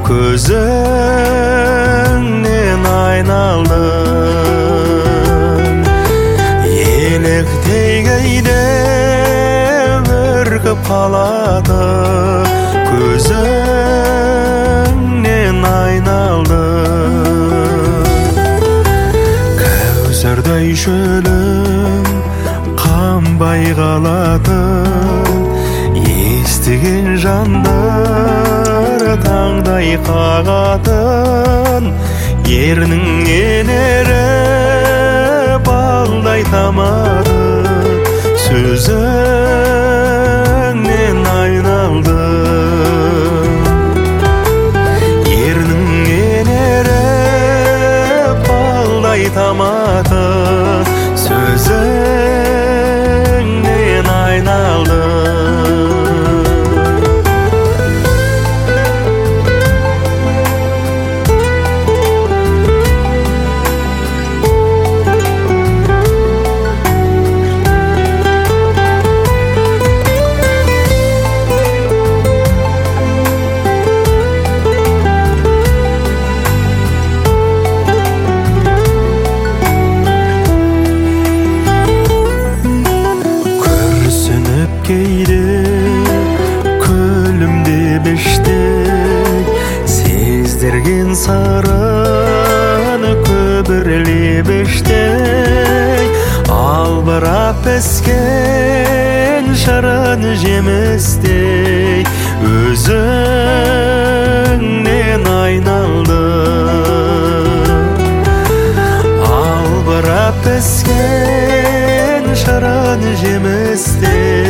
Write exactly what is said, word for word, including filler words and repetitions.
көзіңнен айналдым. Еліктей кейде үркіп қалады, көзіңнен айналдым. Кәусардай шөлім қанбай қалатын, естіген жандар таңдай қағатын, ерінің енері балдай тамады, сөзіңнен айналдым. Ерінің енері балдай тамады, сөзіңнен айналдым. Кейде күлімдеп іштей, сездірген сарыны көбірлеп іштей, албырап піскен шырын жемістей, өзіңнен айналдым. Албырап піскен шырын жемістей,